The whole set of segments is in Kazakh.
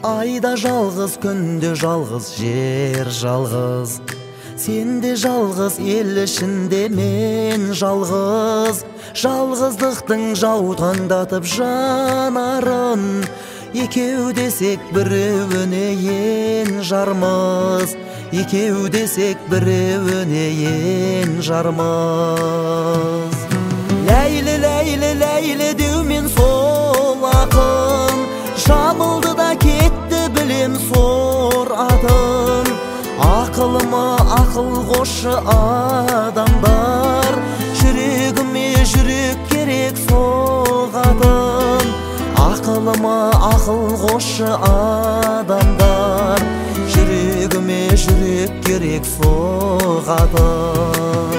Айда жалғыз, күнде жалғыз, жер жалғыз. Сенде жалғыз, ел ішінде мен жалғыз. Жалғыздықтың жаутаңдатып жанарын, екеу десек біреуіне ең жармыз. Екеу десек біреуіне ең жармыз. Ләйлі, ләйлі, ләйлі деумен сол ақын, жамылды да кетті білем сор атын. Ақылыма ақыл қошы адамдар, жүрегіме жүрек керек соғатын. Ақылыма ақыл қошы адамдар, жүрегіме жүрек керек соғатын.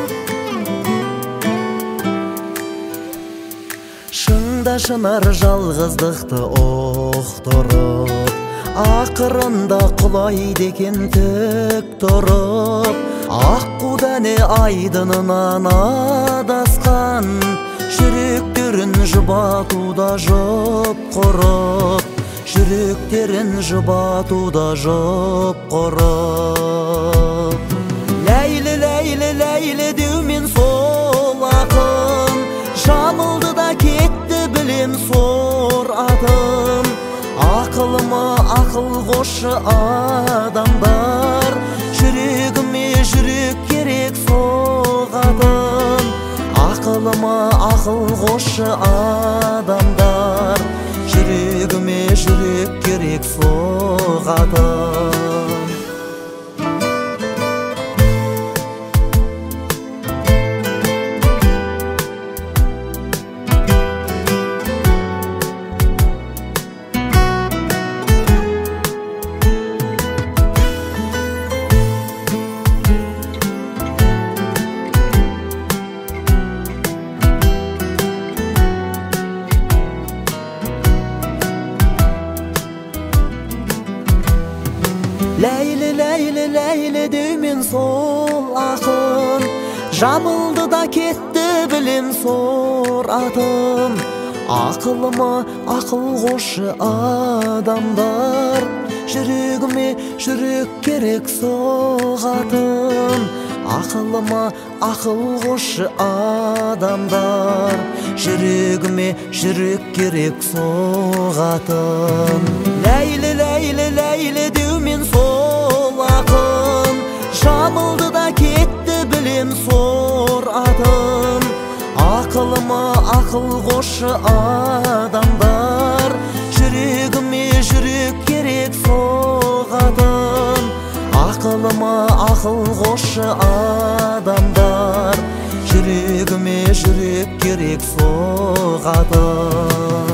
Шыңда шынар жалғыздықты оқтырып, ақырында құлайды екен тік тұрып. Аққудәне айдынынан адасқан, жүректерін жұбатуда жұп құрып. Жүректерін жұбатуда жұп құрып. Ләйлі, ләйлі, ләйлі деумен сол ақын, жамылды да кетті білем сор атын. Ақылыма ақыл қошы адамдар, жүрегіме жүрек керек соғатын. Ақылыма ақыл қошы адамдар, жүрегіме жүрек керек соғатын. Ләйлі, ләйлі, ләйлі деумен сол ақын, жамылды да кетті білем сор атын. Ақылыма ақыл қошы адамдар, жүрегіме жүрек керек соғатын. Ақылыма ақыл қошы адамдар, жүрегіме жүрек керек соғатын. Ләйлі, ләйлі, ләйлі деумен сол ақын, жамылды да кетті білем сор атын. Ақылыма ақыл қошы адамдар, жүрегіме жүрек керек соғатын. Ақылыма ақыл қошы адамдар, жүрегіме жүрек керек соғатын.